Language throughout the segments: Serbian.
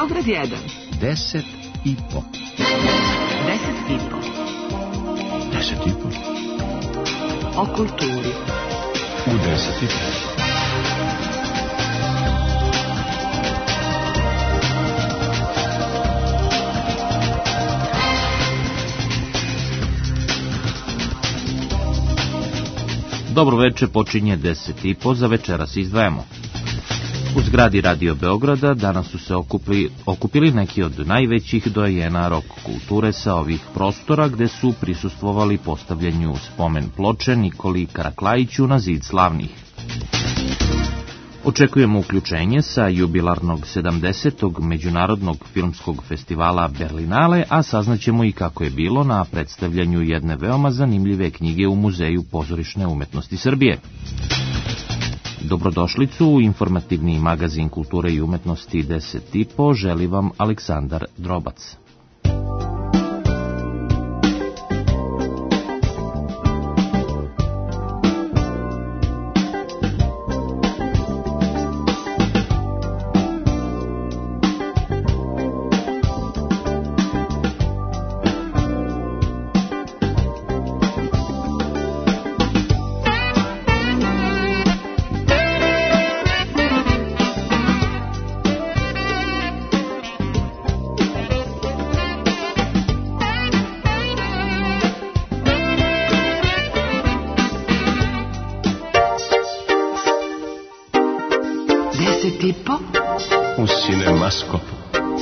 Beograd 1. 10 i po. 10 i po. 10 i po. O kulturi. U 10 i po. Dobro veče, počinje 10 i po, za večeras izdvajamo. U zgradi Radio Beograda danas su se okupili neki od najvećih doajena rock kulture sa ovih prostora, gde su prisustvovali postavljanju spomen ploče Nikoli Karaklajiću na zid slavnih. Očekujemo uključenje sa jubilarnog 70. Međunarodnog filmskog festivala Berlinale, a saznaćemo i kako je bilo na predstavljanju jedne veoma zanimljive knjige u Muzeju pozorišne umetnosti Srbije. Dobrodošlicu u informativni magazin kulture i umetnosti 10 i po želi vam Aleksandar Drobac. U Cinemaskopu.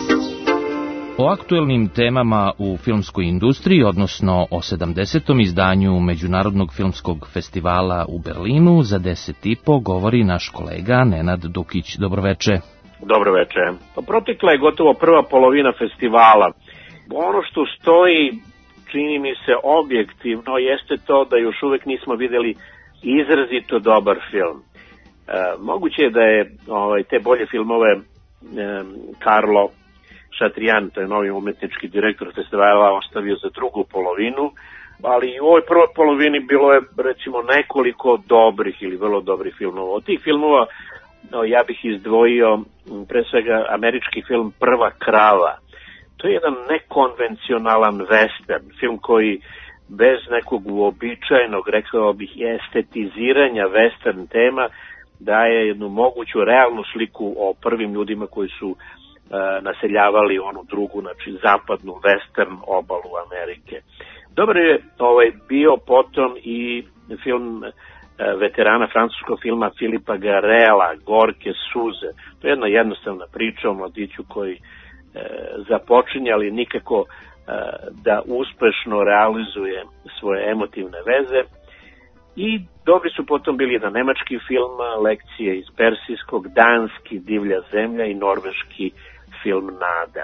O aktuelnim temama u filmskoj industriji, odnosno o 70. izdanju Međunarodnog filmskog festivala u Berlinu za 10 i po govori naš kolega Nenad Dukić. Dobroveče. Dobroveče. Protekla je gotovo prva polovina festivala. Ono što stoji, čini mi se objektivno, jeste to da još uvek nismo videli izrazito dobar film. Moguće je da je te bolje filmove Carlo Chatrian, to je novi umetnički direktor festivala, ostavio za drugu polovinu, ali u ovoj prvoj polovini bilo je recimo nekoliko dobrih ili vrlo dobrih filmova. Od tih filmova ja bih izdvojio pre svega američki film Prva krava. To je jedan nekonvencionalan western, film koji bez nekog uobičajenog, rekao bih, estetiziranja western tema daje jednu moguću realnu sliku o prvim ljudima koji su naseljavali onu drugu, znači zapadnu western obalu Amerike. Dobar je bio potom i film veterana francuskog filma Filipa Garela, Gorke suze. To je jedna jednostavna priča o mladiću koji započinje, ali nikako da uspešno realizuje svoje emotivne veze. I dobri su potom bili jedan nemački film, Lekcije iz persijskog, danski Divlja zemlja i norveški film Nada.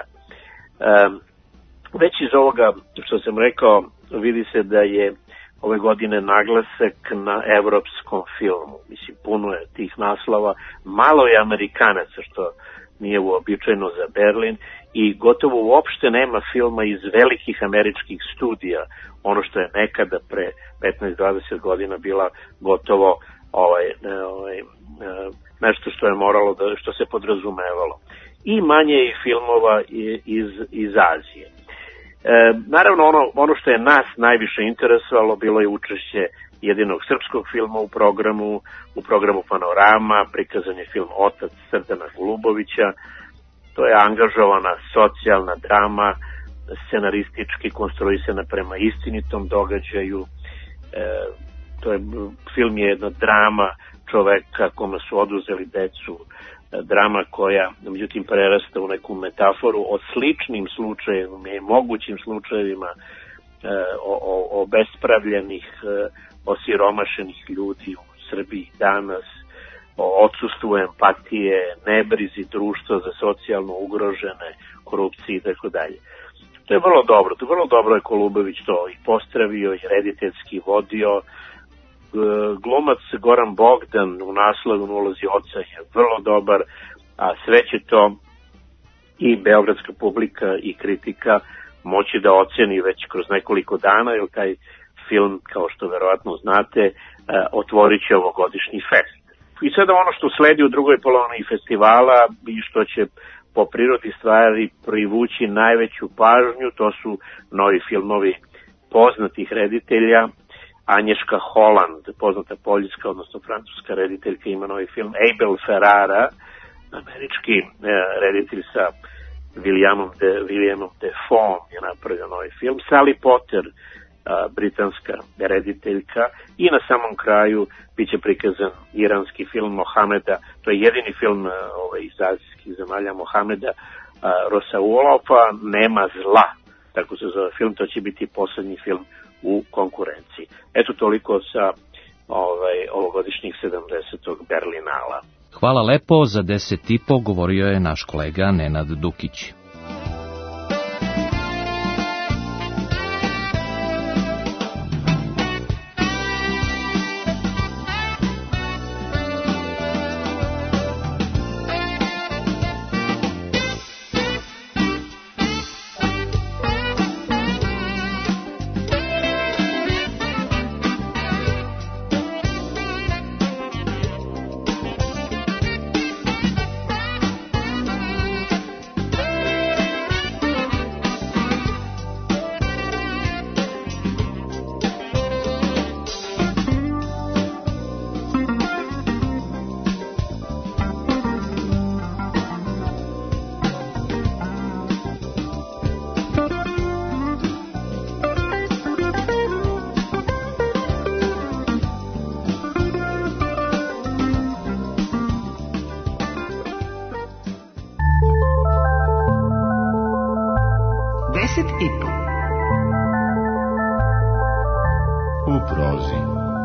Već iz ovoga što sam rekao vidi se da je ove godine naglasak na evropskom filmu. Mislim, puno je tih naslova, malo je Amerikanaca, što nije uobičajeno za Berlin, i gotovo uopšte nema filma iz velikih američkih studija, ono što je nekada pre 15-20 godina bila gotovo nešto što je moralo što se podrazumevalo. I manje je filmova iz Azije. Naravno, ono što je nas najviše interesovalo bilo je učešće jedinog srpskog filma u programu Panorama, prikazan je film Otac Srdana Golubovića. To je angažovana socijalna drama, scenaristički konstruisana prema istinitom događaju. Film je jedna drama čoveka kome su oduzeli decu, drama koja međutim prerasta u neku metaforu o sličnim slučajevima i mogućim slučajevima o bespravljenih, osiromašenih ljudi u Srbiji danas, o odsustvu empatije, nebrizi društva za socijalno ugrožene, korupciji i tako dalje. To je vrlo dobro je Kolubović to i postavio i rediteljski vodio. Glumac Goran Bogdan u naslovu ulozi oca je vrlo dobar, a sve će to i beogradska publika i kritika moći da oceni već kroz nekoliko dana, jer taj film, kao što verovatno znate, otvorit će ovogodišnji fest. I sada ono što sledi u drugoj polovini festivala i što će po prirodi stvari privući najveću pažnju. To su novi filmovi poznatih reditelja. Anješka Holland, poznata poljska, odnosno francuska rediteljka, ima novi film. Abel Ferrara, američki reditelj sa Williamom Defoe je napravio novi film. Sally Potter, britanska rediteljka. I na samom kraju biće prikazan iranski film Mohameda, to je jedini film iz azijskih zemalja, Mohameda Rosaulova, Nema zla, tako se zove film. To će biti poslednji film u konkurenciji. Eto toliko sa ovogodišnjih 70. Berlinala. Hvala lepo, za 10,5 govorio je naš kolega Nenad Dukić. U prozi.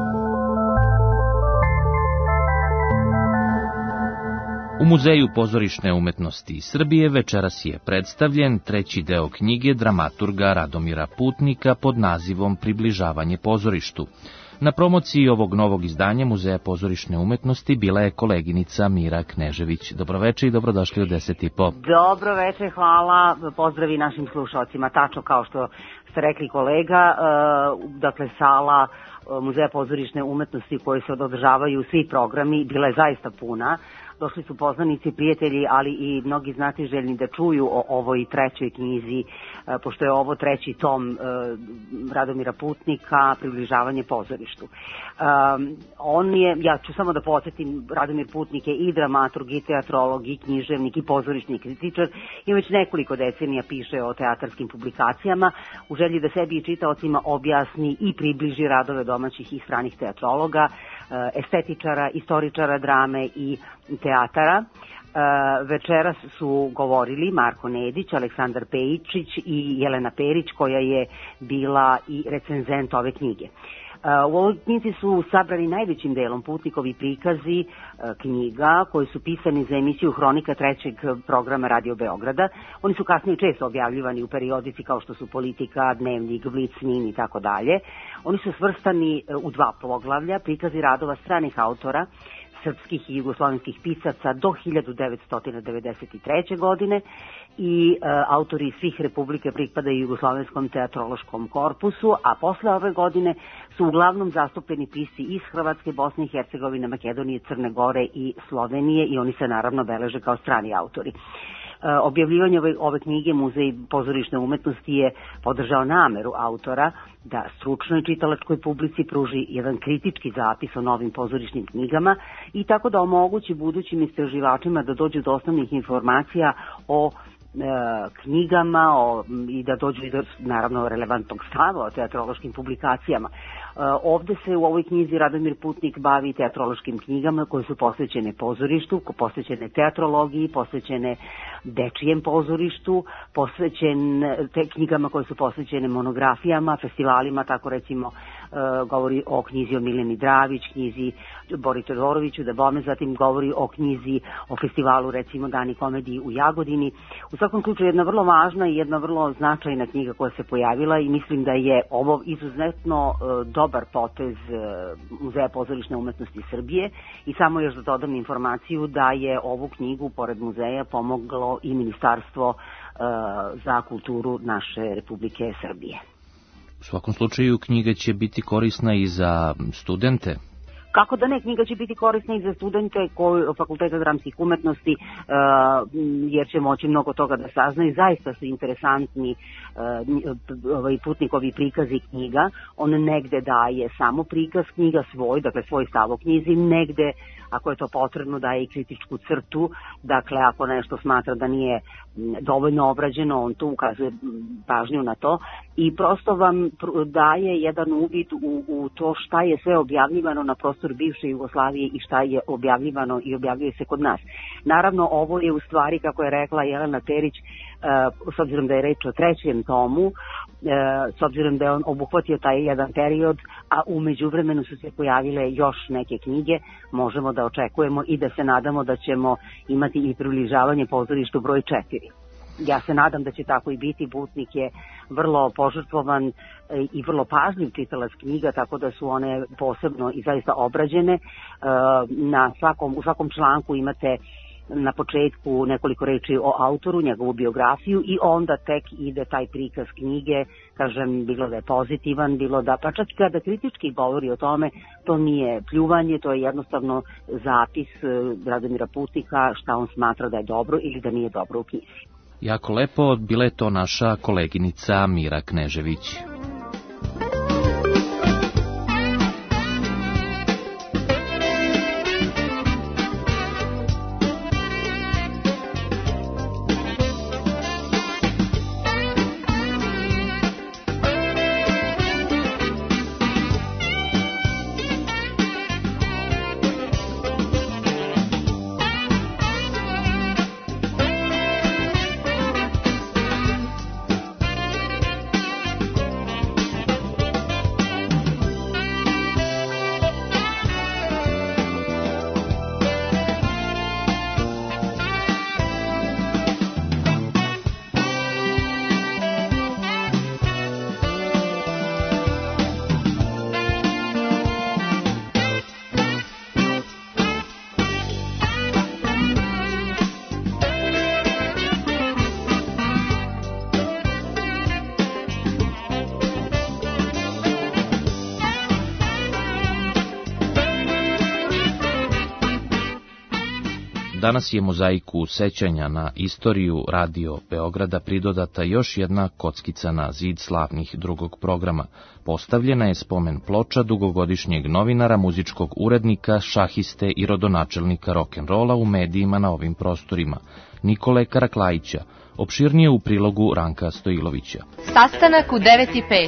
U Muzeju pozorišne umetnosti Srbije večeras je predstavljen treći deo knjige dramaturga Radomira Putnika pod nazivom Približavanje pozorištu. Na promociji ovog novog izdanja Muzeja pozorišne umetnosti bila je koleginica Mira Knežević. Dobroveče i dobrodošli u 10,5. Dobroveče, hvala, pozdravi našim slušalcima. Tačno kao što ste rekli kolega, dakle sala Muzeja pozorišne umetnosti u kojoj se održavaju svi programi bila je zaista puna. Došli su poznanici, prijatelji, ali i mnogi znatiželjni da čuju o ovoj trećoj knjizi, pošto je ovo treći tom Radomira Putnika, Približavanje pozorištu. Ja ću samo da podsjetim, Radomir Putnik je i dramaturg, i teatrolog, i književnik, i pozorišni kritičar, i već nekoliko decenija piše o teatarskim publikacijama, u želji da sebi i čitaocima objasni i približi radove domaćih i stranih teatrologa, estetičara, istoričara drame i teatara. Večeras su govorili Marko Nedić, Aleksandar Pejičić i Jelena Perić, koja je bila i recenzent ove knjige. U ovoj knjizi su sabrani najvećim delom Putnikovi prikazi knjiga koji su pisani za emisiju Hronika trećeg programa Radio Beograda. Oni su kasnije često objavljivani u periodici kao što su Politika, Dnevnik, Blic, Nin i tako dalje. Oni su svrstani u dva poglavlja, prikazi radova stranih autora, srpskih i jugoslovenskih pisaca do 1993. godine i autori iz svih republike pripadaju Jugoslovenskom teatrološkom korpusu, a posle ove godine su uglavnom zastupljeni pisci iz Hrvatske, Bosne i Hercegovine, Makedonije, Crne Gore i Slovenije i oni se naravno beleže kao strani autori. Objavljivanje ove knjige Muzej pozorišne umetnosti je podržao nameru autora da stručnoj čitalačkoj publici pruži jedan kritički zapis o novim pozorišnim knjigama i tako da omogući budućim istraživačima da dođu do osnovnih informacija o knjigama i da dođu i do naravno relevantnog stava o teatrološkim publikacijama. Ovde se u ovoj knjizi Radomir Putnik bavi teatrološkim knjigama koje su posvećene pozorištu, posvećene teatrologiji, posvećene dečijem pozorištu, te knjigama koje su posvećene monografijama, festivalima, tako recimo govori o knjizi o Mileni Dravić, knjizi Bori Todoroviću, da bome, zatim govori o knjizi o festivalu recimo Dani komediji u Jagodini. U svakom slučaju jedna vrlo važna i jedna vrlo značajna knjiga koja se pojavila i mislim da je ovo izuzetno dobar potez Muzeja pozorišne umetnosti Srbije i samo još da dodam informaciju da je ovu knjigu pored muzeja pomoglo i Ministarstvo za kulturu naše Republike Srbije. U svakom slučaju knjiga će biti korisna i za studente. Kako da ne, knjiga će biti korisna i za studente Fakulteta dramskih umetnosti, jer će moći mnogo toga da saznaju. Zaista su interesantni Putnikovi prikazi knjiga. On negde daje samo prikaz knjiga svoj, dakle svoj stav o knjizi, negde, ako je to potrebno, daje i kritičku crtu, dakle ako nešto smatra da nije dovoljno obrađeno, on tu ukazuje pažnju na to i prosto vam daje jedan uvid u to šta je sve objavljivano na prostoru bivše Jugoslavije i šta je objavljivano i objavljuje se kod nas. Naravno, ovo je u stvari, kako je rekla Jelena Perić, s obzirom da je reč o trećem tomu, s obzirom da je on obuhvatio taj jedan period, a u međuvremenu su se pojavile još neke knjige, možemo da očekujemo i da se nadamo da ćemo imati i približavanje pozorištu broj 4. Ja se nadam da će tako i biti. Putnik je vrlo požrtvovan i vrlo pažljiv čitalac knjiga, tako da su one posebno i zaista obrađene. U svakom članku imate na početku nekoliko reči o autoru, njegovu biografiju i onda tek ide taj prikaz knjige, kažem, bilo da je pozitivan, bilo da, pa čak kada kritički govori o tome, to nije pljuvanje, to je jednostavno zapis Radomira Putnika šta on smatra da je dobro ili da nije dobro u knjizi. Jako lepo, bila je to naša koleginica Mira Knežević. Danas je mozaiku sećanja na istoriju Radio Beograda pridodata još jedna kockica na zid slavnih drugog programa. Postavljena je spomen ploča dugogodišnjeg novinara, muzičkog urednika, šahiste i rodonačelnika rock'n'rolla u medijima na ovim prostorima, Nikole Karaklajića, opširnije u prilogu Ranka Stojilovića. Sastanak u 9:05.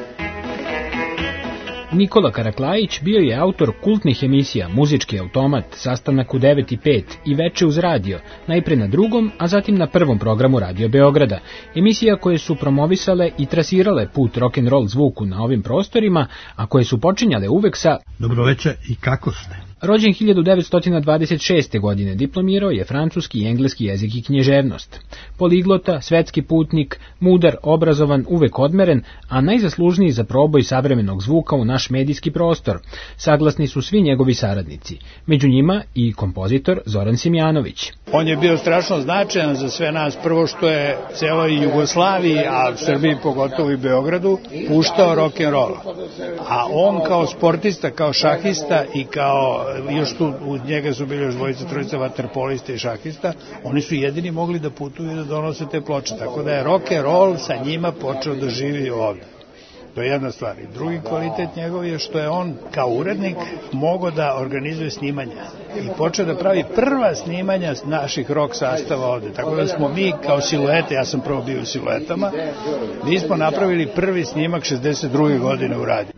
Nikola Karaklajić bio je autor kultnih emisija Muzički automat, Sastanak u 9:05 i Veče uz radio, najpre na drugom, a zatim na prvom programu Radio Beograda. Emisija koje su promovisale i trasirale put rock'n'roll zvuku na ovim prostorima, a koje su počinjale uvek sa Dobroveče i kako ste? Rođen 1926. godine, diplomirao je francuski i engleski jezik i književnost. Poliglota, svetski putnik, mudar, obrazovan, uvek odmeren, a najzaslužniji za proboj savremenog zvuka u naš medijski prostor. Saglasni su svi njegovi saradnici, među njima i kompozitor Zoran Simjanović. On je bio strašno značajan za sve nas, prvo što je celoj Jugoslaviji, a Srbiji pogotovo i Beogradu, puštao rock'n'roll. A on kao sportista, kao šahista i kao, još tu u njega su bili još dvojica, trojica vaterpolista i šahista, oni su jedini mogli da putuju i da donose te ploče, tako da je rock'n'roll sa njima počeo da živi ovde. To je jedna stvar. I drugi kvalitet njegov je što je on kao urednik mogao da organizuje snimanja i počeo da pravi prva snimanja naših rock sastava ovde. Tako da smo mi kao Siluete, ja sam prvo bio u Siluetama, mi smo napravili prvi snimak 62. godine u radiju.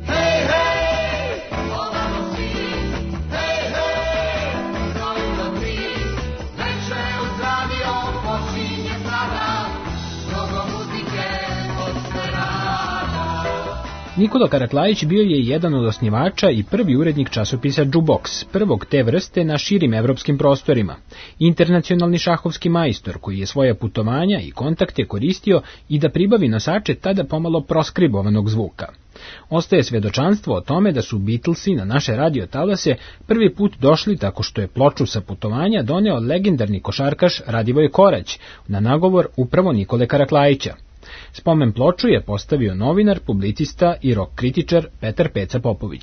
Nikola Karaklajić bio je jedan od osnivača i prvi urednik časopisa Jukebox, prvog te vrste na širim evropskim prostorima. Internacionalni šahovski majstor koji je svoja putovanja i kontakte koristio i da pribavi nosače tada pomalo proskribovanog zvuka. Ostaje svedočanstvo o tome da su Beatlesi na naše radio talase prvi put došli tako što je ploču sa putovanja doneo legendarni košarkaš Radivoj Korać na nagovor upravo Nikole Karaklajića. Spomen ploču je postavio novinar, publicista i rock kritičar Petar Peca Popović.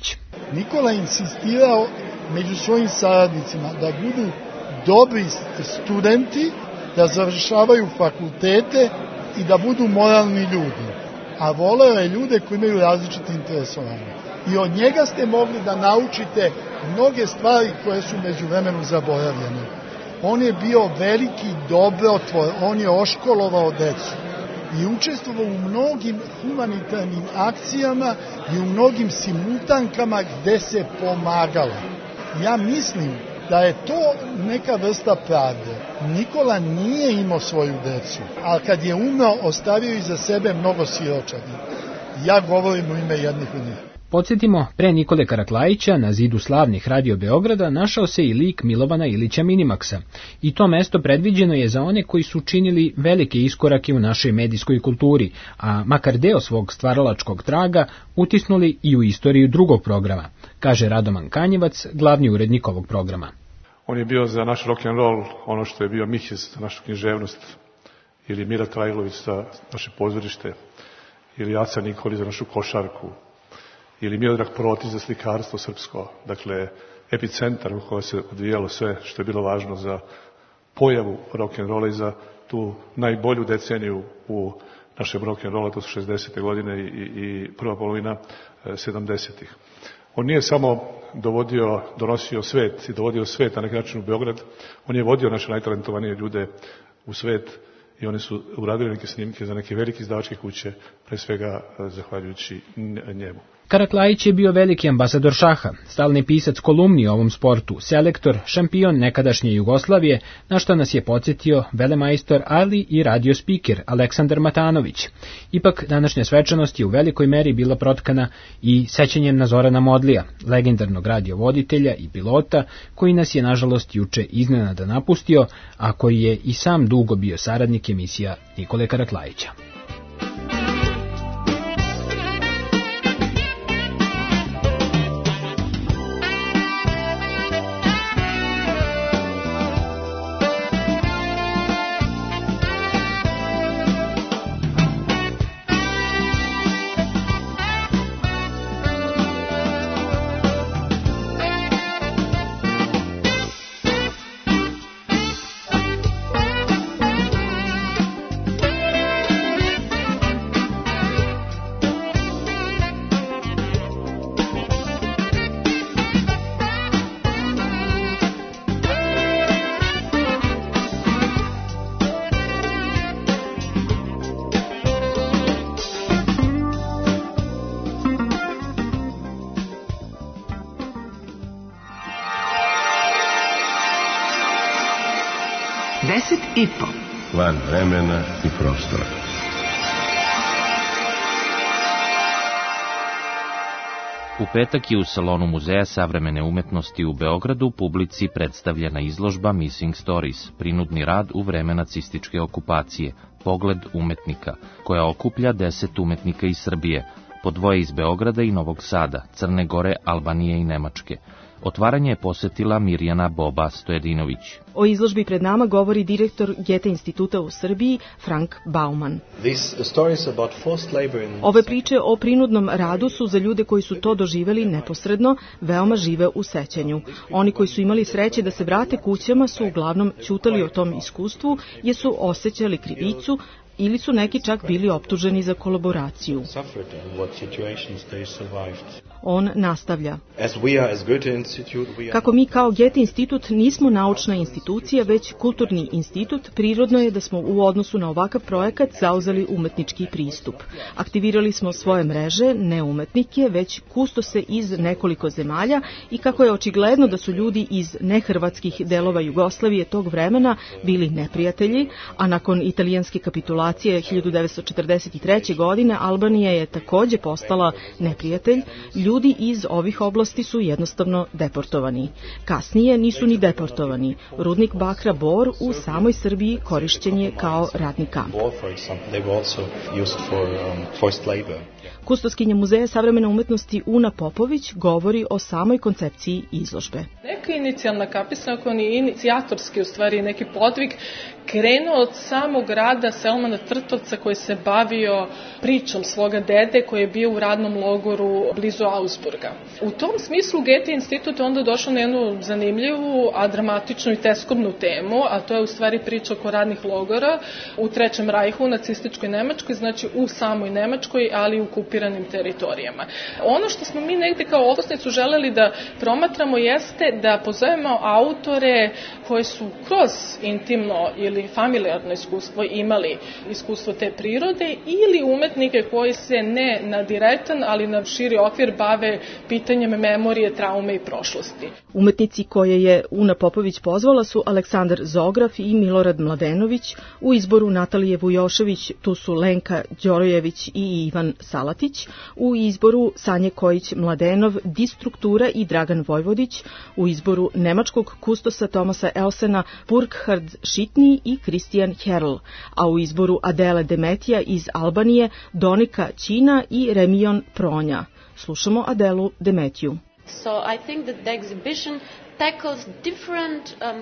Nikola insistirao među svojim saradnicima da budu dobri studenti, da završavaju fakultete i da budu moralni ljudi. A voleo je ljude koji imaju različite interesovanje. I od njega ste mogli da naučite mnoge stvari koje su međuvremenu zaboravljene. On je bio veliki dobrotvor, on je oškolovao decu i učestvovao u mnogim humanitarnim akcijama i u mnogim simultankama gde se pomagalo. Ja mislim da je to neka vrsta pravde. Nikola nije imao svoju decu, ali kad je umro, ostavio iza sebe mnogo siročadi. Ja govorim u ime jednih od njih. Podsjetimo, pre Nikole Karaklajića na zidu slavnih Radio Beograda našao se i lik Milovana Ilića Minimaksa. I to mesto predviđeno je za one koji su činili velike iskorake u našoj medijskoj kulturi, a makar deo svog stvaralačkog traga utisnuli i u istoriju drugog programa, kaže Radoman Kanjevac, glavni urednik ovog programa. On je bio za naš rock'n'roll ono što je bio Mihes za našu književnost, ili Mira Krajlović za naše pozorište, ili Aca Nikolić za našu košarku, ili Miodrag Protić za slikarstvo srpsko. Dakle, epicentar u kojoj se odvijalo sve što je bilo važno za pojavu rock'n'rolla i za tu najbolju deceniju u našem rock'n'rolla, to su 60. godine i prva polovina 70. On nije samo donosio svet i dovodio svet na neki način u Beograd, on je vodio naše najtalentovanije ljude u svet i oni su uradili neke snimke za neke velike izdavačke kuće, pre svega zahvaljujući njemu. Karaklajić je bio veliki ambasador šaha, stalni pisac kolumni o ovom sportu, selektor, šampion nekadašnje Jugoslavije, na što nas je podsjetio velemajstor, ali i radio spiker Aleksandar Matanović. Ipak, današnja svečanost je u velikoj meri bila protkana i sećanjem na Zorana Modlija, legendarnog radiovoditelja i pilota, koji nas je nažalost juče iznenada napustio, a koji je i sam dugo bio saradnik emisija Nikole Karaklajića. Van vremena i prostora. U petak je u salonu Muzeja savremene umetnosti u Beogradu publici predstavljena izložba Missing Stories, prinudni rad u vreme nacističke okupacije, pogled umetnika, koja okuplja 10 umetnika iz Srbije, po dvoje iz Beograda i Novog Sada, Crne Gore, Albanije i Nemačke. Otvaranje je posetila Mirjana Boba Stojedinović. O izložbi pred nama govori direktor Goethe instituta u Srbiji, Frank Baumann. Ove priče o prinudnom radu su za ljude koji su to doživeli neposredno, veoma žive u sećanju. Oni koji su imali sreće da se vrate kućama su uglavnom ćutali o tom iskustvu, jer su osjećali krivicu, ili su neki čak bili optuženi za kolaboraciju. On nastavlja. Kako mi kao Goethe institut nismo naučna institucija, već kulturni institut, prirodno je da smo u odnosu na ovakav projekat zauzeli umetnički pristup. Aktivirali smo svoje mreže, ne umetnike, već kustose iz nekoliko zemalja i kako je očigledno da su ljudi iz nehrvatskih delova Jugoslavije tog vremena bili neprijatelji, a nakon italijanske kapitulacije 1943. godine Albanija je takođe postala neprijatelj, ljudi iz ovih oblasti su jednostavno deportovani. Kasnije nisu ni deportovani. Rudnik bakra Bor u samoj Srbiji korišćen je kao radni kamp. Kustoskinja Muzeja savremene umetnosti Una Popović govori o samoj koncepciji izložbe. Neka inicijalna kapisna, ako ni inicijatorski u stvari neki podvig krenuo od samog rada Selmana Trtovca koji se bavio pričom svoga dede koji je bio u radnom logoru blizu Augsburga. U tom smislu Goethe institut onda došao na jednu zanimljivu, a dramatičnu i teskobnu temu, a to je u stvari priča oko radnih logora u Trećem rajhu, u nacističkoj Nemačkoj, znači u samoj Nemačkoj, ali i u okupiranim teritorijama. Ono što smo mi negde kao okosnicu želeli da promatramo jeste da pozovemo autore koji su kroz intimno ili familijarno iskustvo imali iskustvo te prirode ili umetnike koji se ne na direktan, ali na širi okvir bave pitanjem memorije, traume i prošlosti. Umetnici koje je Una Popović pozvala su Aleksandar Zograf i Milorad Mladenović, u izboru Natalije Vujošević, tu su Lenka Đorojević i Ivan Salatić, u izboru Sanje Kojić-Mladenov, Di Struktura i Dragan Vojvodić, u izboru nemačkog kustosa Tomasa Elsena Burkhard Šitni i Christian Herl, a u izboru Adele Demetija iz Albanije, Donika Ćina i Remion Pronja. Slušamo Adelu Demetiju. So I think that the exhibition tackles different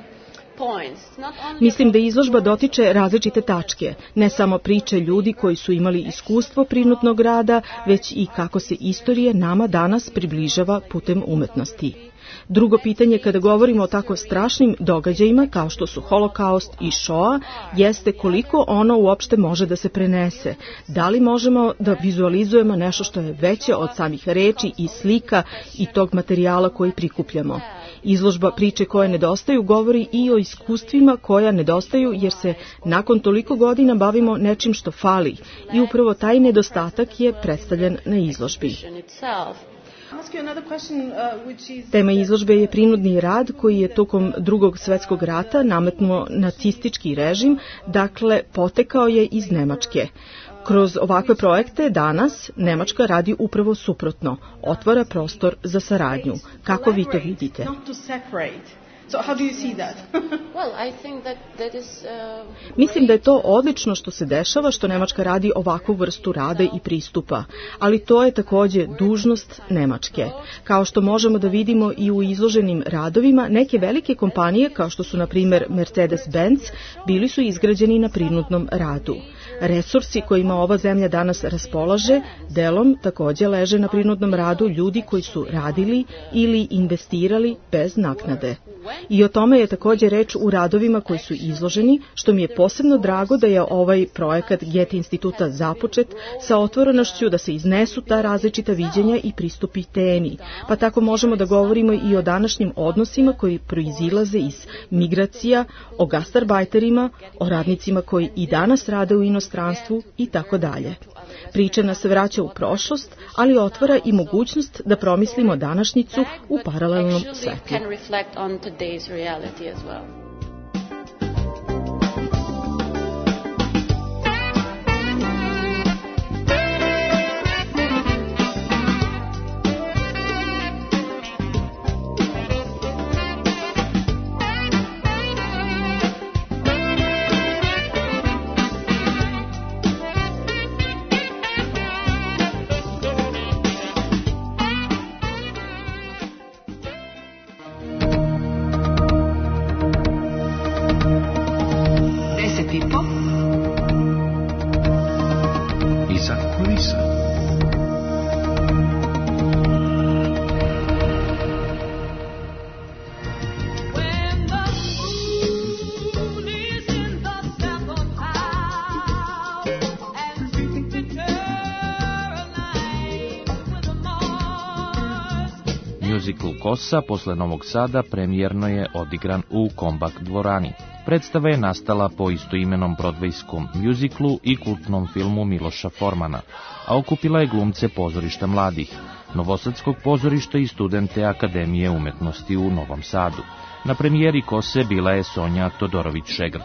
Mislim da izložba dotiče različite tačke, ne samo priče ljudi koji su imali iskustvo prinudnog rada, već i kako se istorija nama danas približava putem umetnosti. Drugo pitanje kada govorimo o tako strašnim događajima kao što su Holokaust i Šoa jeste koliko ono uopšte može da se prenese. Da li možemo da vizualizujemo nešto što je veće od samih reči i slika i tog materijala koji prikupljamo. Izložba priče koje nedostaju govori i o iskustvima koja nedostaju jer se nakon toliko godina bavimo nečim što fali i upravo taj nedostatak je predstavljen na izložbi. Tema izložbe je prinudni rad koji je tokom Drugog svjetskog rata nametnuo nacistički režim, dakle potekao je iz Nemačke. Kroz ovakve projekte danas Nemačka radi upravo suprotno, otvara prostor za saradnju. Kako vi to vidite? So how do you see that? Well, I think that is Mislim da je to odlično što se dešava, što Nemačka radi ovakvu vrstu rada i pristupa, ali to je takođe dužnost Nemačke. Kao što možemo da vidimo i u izloženim radovima, neke velike kompanije, kao što su na primer Mercedes-Benz, bili su izgrađeni na prinudnom radu. Resursi kojima ova zemlja danas raspolaže, delom takođe leže na prinudnom radu ljudi koji su radili ili investirali bez naknade. I o tome je takođe reč u radovima koji su izloženi, što mi je posebno drago da je ovaj projekat Goethe instituta započet sa otvorenošću da se iznesu ta različita viđenja i pristupi temi. Pa tako možemo da govorimo i o današnjim odnosima koji proizilaze iz migracija, o gastarbajterima, o radnicima koji i danas rade u inostranstvu i tako dalje. Priča nas vraća u prošlost, ali otvara i mogućnost da promislimo današnjicu u paralelnom svetlu. Muzikl Kosa posle Novog Sada premijerno je odigran u Kombak dvorani. Predstava je nastala po istoimenom brodvejskom muziklu i kultnom filmu Miloša Formana, a okupila je glumce pozorišta mladih, Novosadskog pozorišta i studente Akademije umetnosti u Novom Sadu. Na premijeri Kose bila je Sonja Todorović-Šegrt.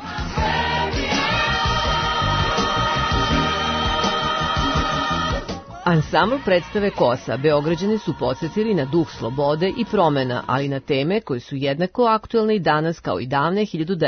Ansambl predstave Kosa Beograđane su podsjetili na duh slobode i promena, ali na teme koje su jednako aktuelne i danas kao i davne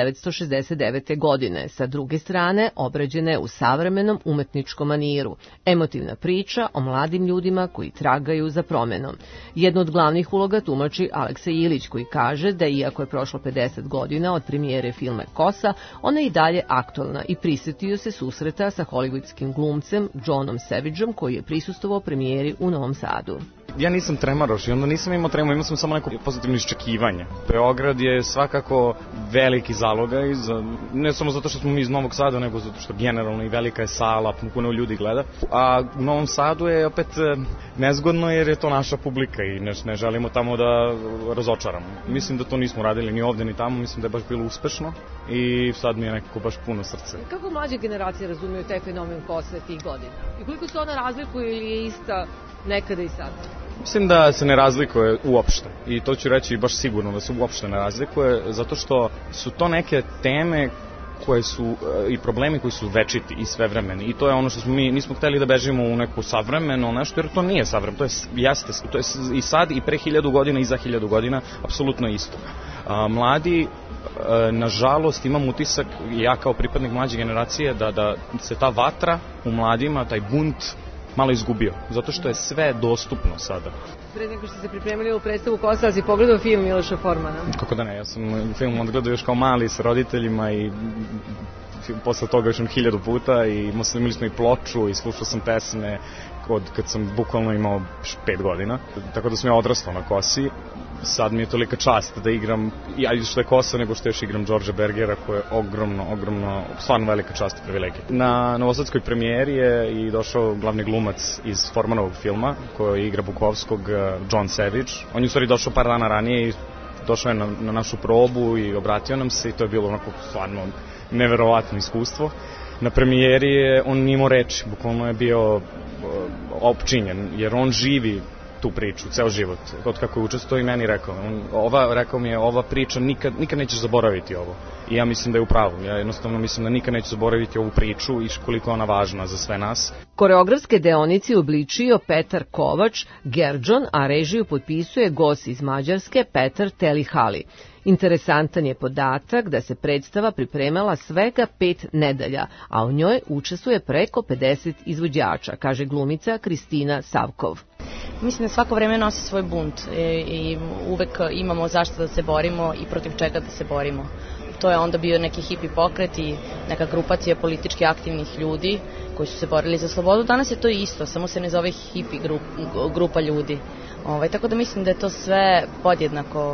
1969. godine, sa druge strane obrađene u savremenom umetničkom maniru. Emotivna priča o mladim ljudima koji tragaju za promenom. Jednu od glavnih uloga tumači Aleksa Ilić, koji kaže da iako je prošlo 50 godina od premijere filma Kosa, ona je i dalje aktuelna i prisjetio se susreta sa hollywoodskim glumcem Johnom Savageom, koji je prisustvovao premijeri u Novom Sadu. Ja nisam tremaroš i onda nisam imao tremu, imao sam samo neko pozitivno iščekivanje. Beograd je svakako veliki zalogaj, ne samo zato što smo mi iz Novog Sada, nego zato što generalno i velika je sala, puno ljudi gleda. A u Novom Sadu je opet nezgodno jer je to naša publika i ne želimo tamo da razočaramo. Mislim da to nismo radili ni ovde ni tamo, mislim da je baš bilo uspešno i sad mi je nekako baš puno srce. Kako mlađe generacije razumiju taj fenomen Kose tih godina? I koliko se ona razlikuje ili je ista nekada i sada? Mislim da se ne razlikuje uopšte i to ću reći baš sigurno da se uopšte ne razlikuje, zato što su to neke teme koje su i problemi koji su večiti i svevremeni i to je ono što smo mi nismo hteli da bežimo u neku savremeno nešto, jer to nije savremeno, to je i sad i pre 1000 godina i za 1000 godina apsolutno isto. Mladi, nažalost, imam utisak, ja kao pripadnik mlađe generacije, da se ta vatra u mladima, taj bunt malo izgubio, zato što je sve dostupno sada. Pre nego što ste pripremili u predstavu Kosa, si pogledao film Miloša Formana? Kako da ne, ja sam film odgledao još kao mali sa roditeljima i posle toga još 1000 puta i imali smo i ploču i slušao sam pesme kad sam bukvalno imao 5 godina, tako da sam ja odrastao na Kosi. Sad mi je tolika čast da igram, i što je Kosa, nego što još igram Đorđa Bergera, koja je ogromno, stvarno velika čast i privilegija. Na novosadskoj premijeri je i došao glavni glumac iz Formanovog filma, koji igra Bukovskog, John Savage. On je u stvari došao par dana ranije i došao je na našu probu i obratio nam se i to je bilo onako stvarno neverovatno iskustvo. Na premijeri je on nimao reči, bukvalno je bio opčinjen, jer on živi tu priču, ceo život, od kako je učestvovao i meni rekao. Rekao mi je, ova priča, nikad nećeš zaboraviti ovo. I ja mislim da je u pravu. Ja jednostavno mislim da nikad neću zaboraviti ovu priču i koliko je ona važna za sve nas. Koreografske deonice obličio Petar Kovač, Gerdžon, a režiju potpisuje gost iz Mađarske Petar Telihali. Interesantan je podatak da se predstava pripremala svega 5 nedelja, a u njoj učestvuje preko 50 izvođača, kaže glumica Kristina Savkov. Mislim da svako vreme nosi svoj bunt i uvek imamo zašto da se borimo i protiv čega da se borimo. To je onda bio neki hipi pokret i neka grupacija politički aktivnih ljudi koji su se borili za slobodu. Danas je to isto, samo se ne zove hipi grupa ljudi. Tako da mislim da je to sve podjednako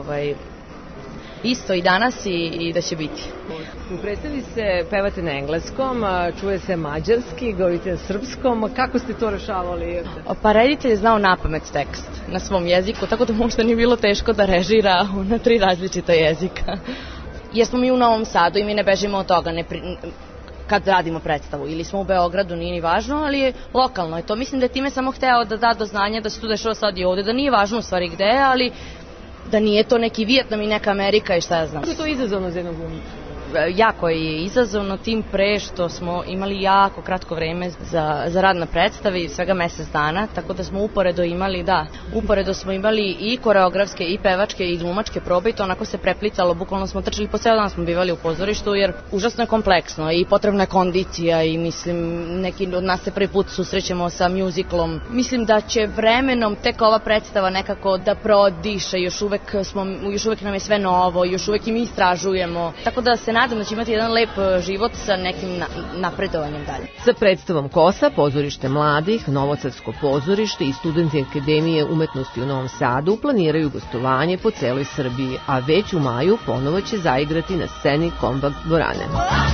isto i danas i da će biti. U predstavi se pevate na engleskom, čuje se mađarski, govorite na srpskom. Kako ste to rešavali? Pa reditelj je znao napamet tekst na svom jeziku, tako da možda nije bilo teško da režira na 3 različita jezika. Jer smo mi u Novom Sadu i mi ne bežimo od toga kad radimo predstavu. Ili smo u Beogradu, nije ni važno, ali je lokalno. To mislim da je time samo hteo da da do znanja da se tu dešava sad i ovde, da nije važno u stvari gde je, ali da nije to neki Vijetnam i neka Amerika i šta ja znam. Kako je to izazovno za jednog glumca? Jako je izazovno, tim pre što smo imali jako kratko vreme za rad na predstavi, svega mesec dana, tako da smo uporedo smo imali i koreografske i pevačke i glumačke probe i to onako se preplicalo, bukvalno smo trčali po ceo dan, smo bivali u pozorištu jer užasno je kompleksno i potrebna je kondicija i mislim neki od nas se prvi put susrećemo sa mjuziklom. Mislim da će vremenom tek ova predstava nekako da prodiše, još uvek nam je sve novo, još uvek i mi istražujemo, tako da se nadam da će imati jedan lep život sa nekim napredovanjem dalje. Sa predstavom Kosa, pozorište mladih, Novosadsko pozorište i studenti Akademije umetnosti u Novom Sadu planiraju gostovanje po celoj Srbiji, a već u maju ponovo će zaigrati na sceni Kombakt dvorane.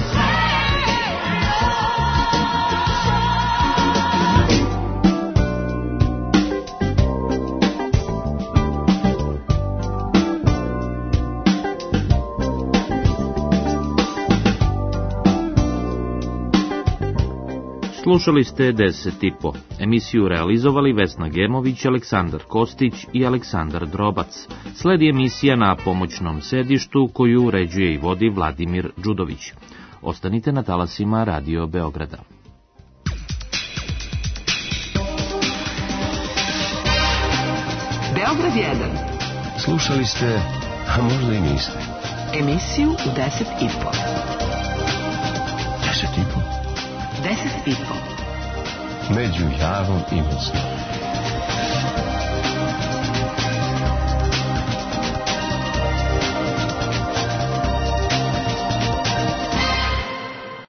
Slušali ste 10,5. Emisiju realizovali Vesna Gemović, Aleksandar Kostić i Aleksandar Drobac. Sledi emisija na pomoćnom sedištu koju uređuje i vodi Vladimir Đudović. Ostanite na talasima Radio Beograda. Beograd 1. Slušali ste, a možda i niste. Emisiju u 10:30. 10:30? 10:30. Među Javom i Mosnom.